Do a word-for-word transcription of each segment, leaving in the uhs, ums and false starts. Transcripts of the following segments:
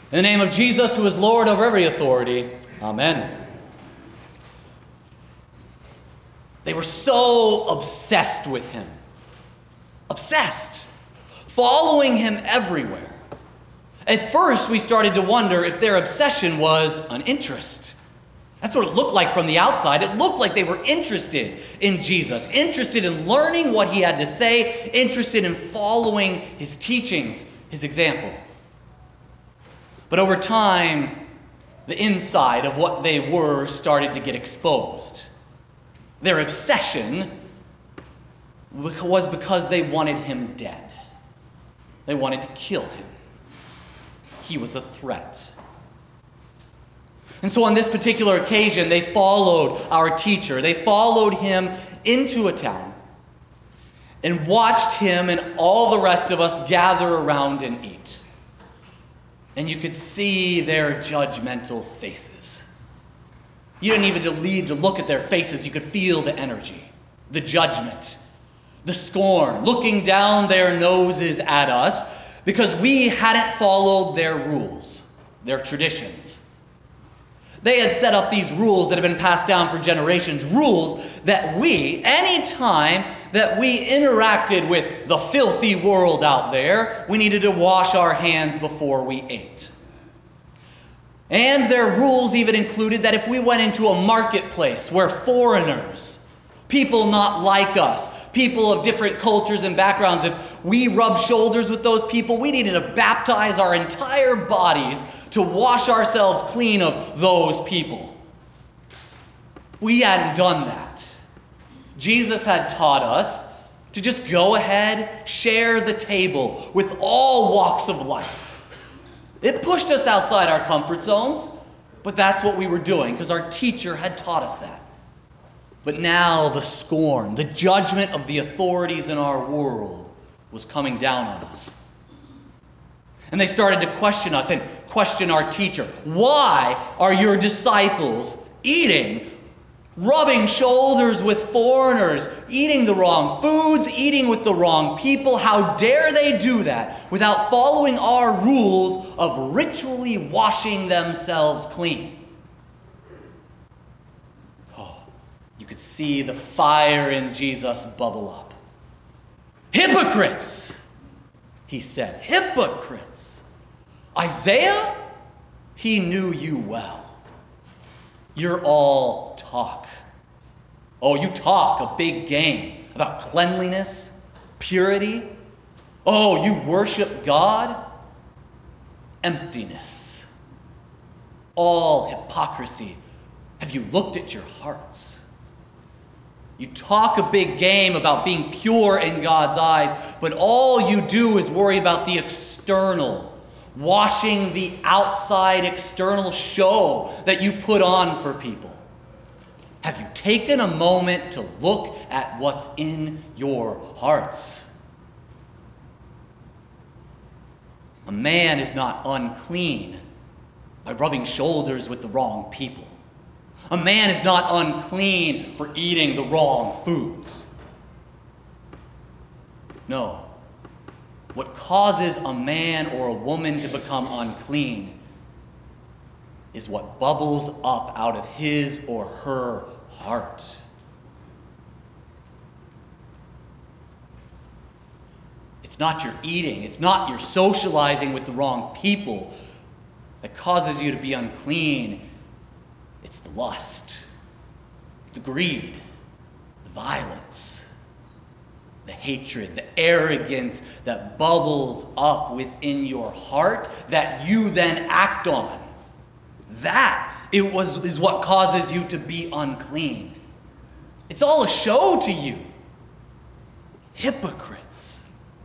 In the name of Jesus, who is Lord over every authority. Amen. They were so obsessed with him. Obsessed. Following him everywhere. At first, we started to wonder if their obsession was an interest. That's what it looked like from the outside. It looked like they were interested in Jesus, interested in learning what he had to say, interested in following his teachings, his example. But over time, the inside of what they were started to get exposed. Their obsession was because they wanted him dead. They wanted to kill him. He was a threat. And so on this particular occasion, they followed our teacher. They followed him into a town and watched him and all the rest of us gather around and eat. And you could see their judgmental faces. You didn't even need to look at their faces. You could feel the energy, the judgment, the scorn, looking down their noses at us because we hadn't followed their rules, their traditions. They had set up these rules that have been passed down for generations, rules that we, any time that we interacted with the filthy world out there, we needed to wash our hands before we ate. And their rules even included that if we went into a marketplace where foreigners, people not like us, people of different cultures and backgrounds, if we rubbed shoulders with those people, we needed to baptize our entire bodies to wash ourselves clean of those people. We hadn't done that. Jesus had taught us to just go ahead, share the table with all walks of life. It pushed us outside our comfort zones, but that's what we were doing because our teacher had taught us that. But now the scorn, the judgment of the authorities in our world was coming down on us. And they started to question us and question our teacher. Why are your disciples eating, rubbing shoulders with foreigners, eating the wrong foods, eating with the wrong people? How dare they do that without following our rules of ritually washing themselves clean? Oh, you could see the fire in Jesus bubble up. Hypocrites, he said. Hypocrites. Isaiah, he knew you well. You're all talk. Oh, you talk a big game about cleanliness, purity. Oh, you worship God. Emptiness. All hypocrisy. Have you looked at your hearts? You talk a big game about being pure in God's eyes, but all you do is worry about the external, washing the outside external show that you put on for people. Have you taken a moment to look at what's in your hearts? A man is not unclean by rubbing shoulders with the wrong people. A man is not unclean for eating the wrong foods. No. What causes a man or a woman to become unclean is what bubbles up out of his or her heart. It's not your eating, it's not your socializing with the wrong people that causes you to be unclean. It's the lust, the greed, the violence, the hatred, the arrogance that bubbles up within your heart that you then act on. That it was, is what causes you to be unclean. It's all a show to you. Hypocrites.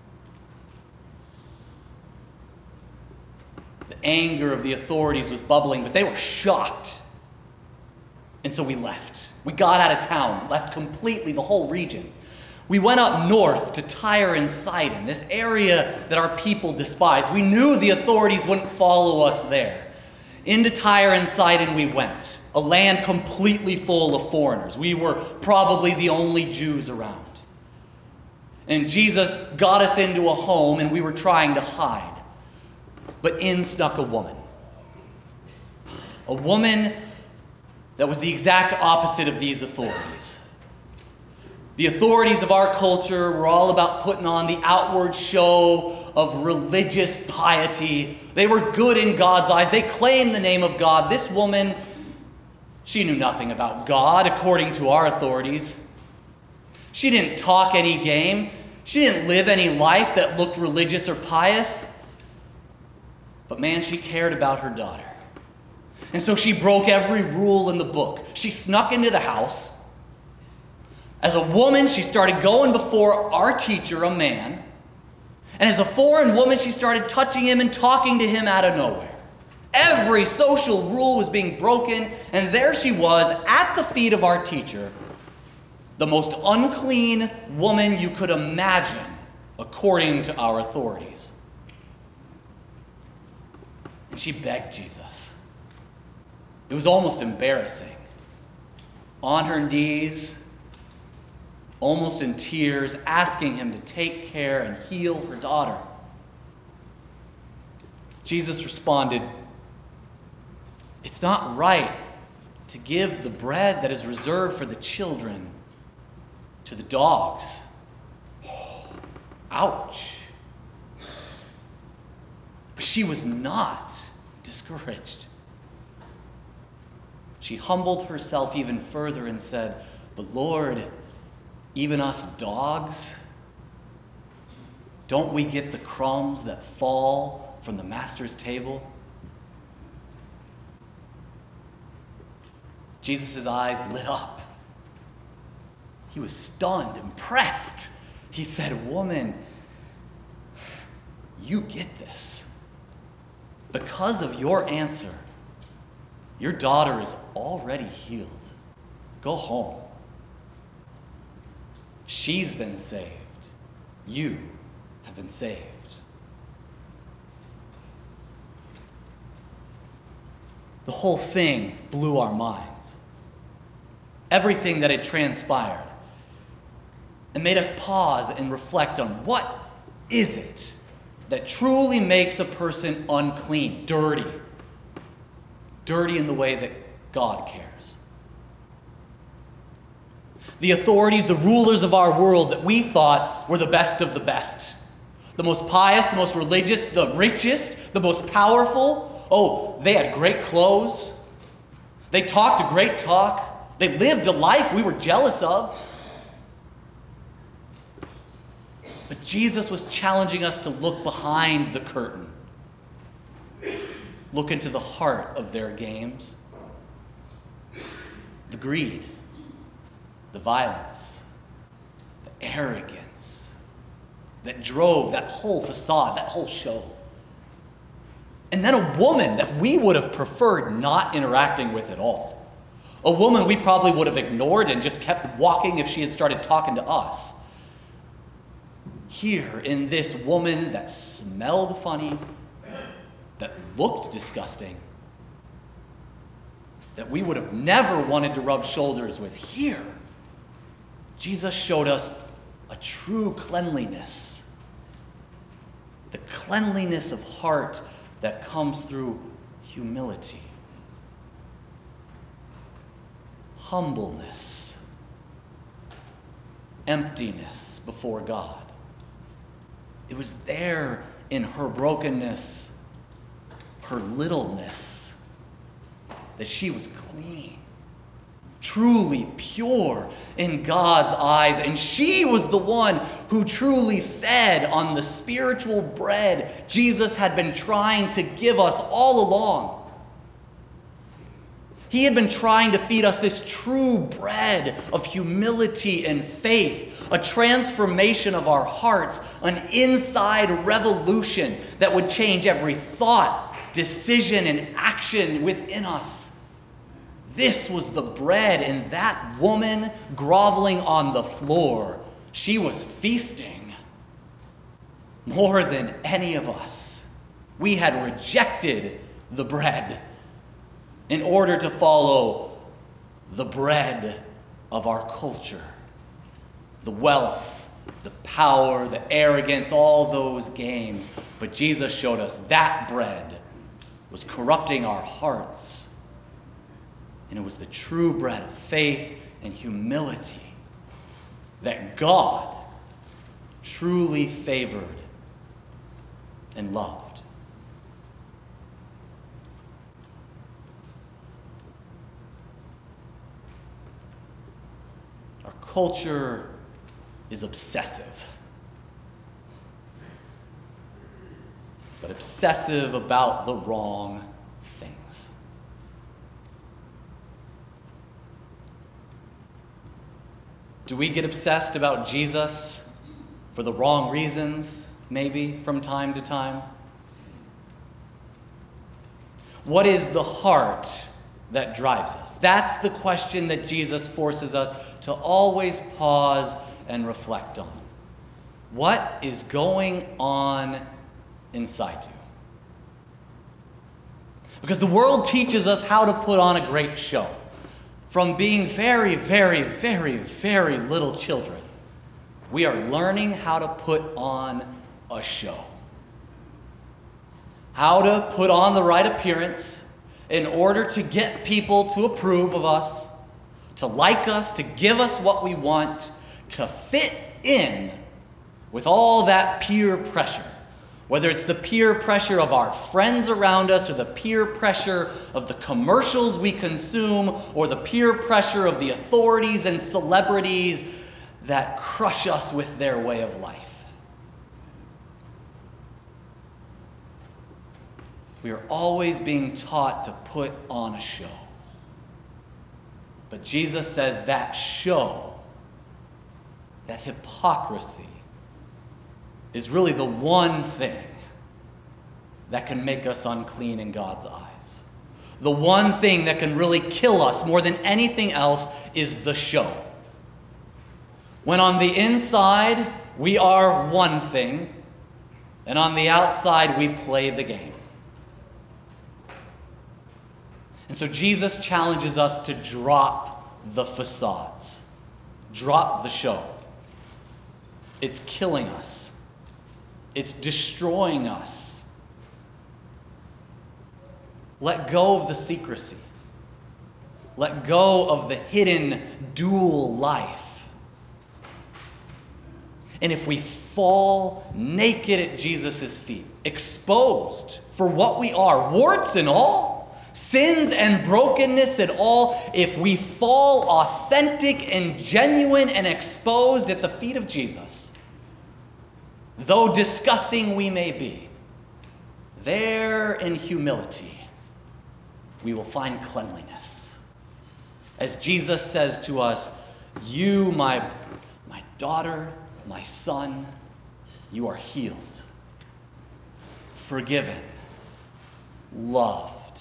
The anger of the authorities was bubbling, but they were shocked. And so we left. We got out of town, left completely the whole region. We went up north to Tyre and Sidon, this area that our people despised. We knew the authorities wouldn't follow us there. Into Tyre and Sidon we went, a land completely full of foreigners. We were probably the only Jews around. And Jesus got us into a home and we were trying to hide. But in snuck a woman. A woman that was the exact opposite of these authorities. The authorities of our culture were all about putting on the outward show of religious piety. They were good in God's eyes. They claimed the name of God. This woman, she knew nothing about God according to our authorities. She didn't talk any game. She didn't live any life that looked religious or pious. But man, she cared about her daughter. And so she broke every rule in the book. She snuck into the house. As a woman, she started going before our teacher, a man. And as a foreign woman, she started touching him and talking to him out of nowhere. Every social rule was being broken, and there she was at the feet of our teacher, the most unclean woman you could imagine, according to our authorities. And she begged Jesus. It was almost embarrassing. On her knees, almost in tears, asking him to take care and heal her daughter. Jesus responded, "It's not right to give the bread that is reserved for the children to the dogs." Oh, ouch. But she was not discouraged. She humbled herself even further and said, "But Lord, even us dogs, don't we get the crumbs that fall from the master's table?" Jesus' eyes lit up. He was stunned, impressed. He said, "Woman, you get this. Because of your answer, your daughter is already healed. Go home. She's been saved. You have been saved." The whole thing blew our minds. Everything that had transpired. And made us pause and reflect on what is it that truly makes a person unclean, dirty. Dirty in the way that God cares. The authorities, the rulers of our world that we thought were the best of the best. The most pious, the most religious, the richest, the most powerful. Oh, they had great clothes. They talked a great talk. They lived a life we were jealous of. But Jesus was challenging us to look behind the curtain. Look into the heart of their games. The greed, the violence, the arrogance that drove that whole facade, that whole show. And then a woman that we would have preferred not interacting with at all. A woman we probably would have ignored and just kept walking if she had started talking to us. Here in this woman that smelled funny, that looked disgusting, that we would have never wanted to rub shoulders with, here, Jesus showed us a true cleanliness. The cleanliness of heart that comes through humility. Humbleness. Emptiness before God. It was there in her brokenness, her littleness, that she was clean, truly pure in God's eyes. And she was the one who truly fed on the spiritual bread Jesus had been trying to give us all along. He had been trying to feed us this true bread of humility and faith, a transformation of our hearts, an inside revolution that would change every thought, decision, and action within us. This was the bread, and that woman groveling on the floor, she was feasting more than any of us. We had rejected the bread in order to follow the bread of our culture. The wealth, the power, the arrogance, all those games. But Jesus showed us that bread was corrupting our hearts And it was the true bread of faith and humility that God truly favored and loved. Our culture is obsessive. But obsessive about the wrong things. Do we get obsessed about Jesus for the wrong reasons, maybe, from time to time? What is the heart that drives us? That's the question that Jesus forces us to always pause and reflect on. What is going on inside you? Because the world teaches us how to put on a great show. From being very, very, very, very little children, we are learning how to put on a show. How to put on the right appearance in order to get people to approve of us, to like us, to give us what we want, to fit in with all that peer pressure. Whether it's the peer pressure of our friends around us, or the peer pressure of the commercials we consume, or the peer pressure of the authorities and celebrities that crush us with their way of life. We are always being taught to put on a show. But Jesus says that show, that hypocrisy, is really the one thing that can make us unclean in God's eyes. The one thing that can really kill us more than anything else is the show. When on the inside we are one thing, and on the outside we play the game. And so Jesus challenges us to drop the facades, drop the show. It's killing us. It's destroying us. Let go of the secrecy. Let go of the hidden dual life. And if we fall naked at Jesus' feet, exposed for what we are, warts and all, sins and brokenness and all, if we fall authentic and genuine and exposed at the feet of Jesus, though disgusting we may be, there in humility we will find cleanliness. As Jesus says to us, you, my, my daughter, my son, you are healed, forgiven, loved.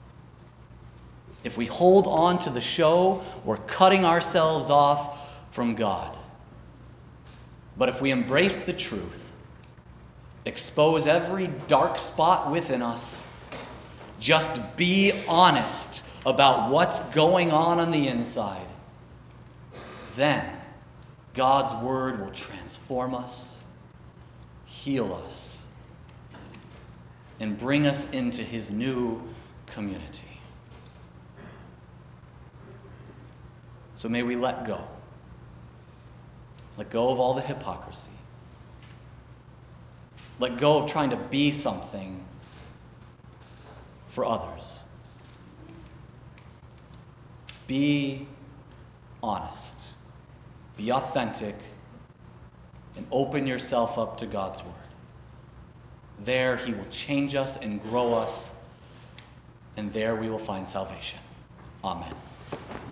If we hold on to the show, we're cutting ourselves off from God. But if we embrace the truth, expose every dark spot within us, just be honest about what's going on on the inside, then God's word will transform us, heal us, and bring us into his new community. So may we let go. Let go of all the hypocrisy. Let go of trying to be something for others. Be honest. Be authentic. And open yourself up to God's word. There he will change us and grow us. And there we will find salvation. Amen.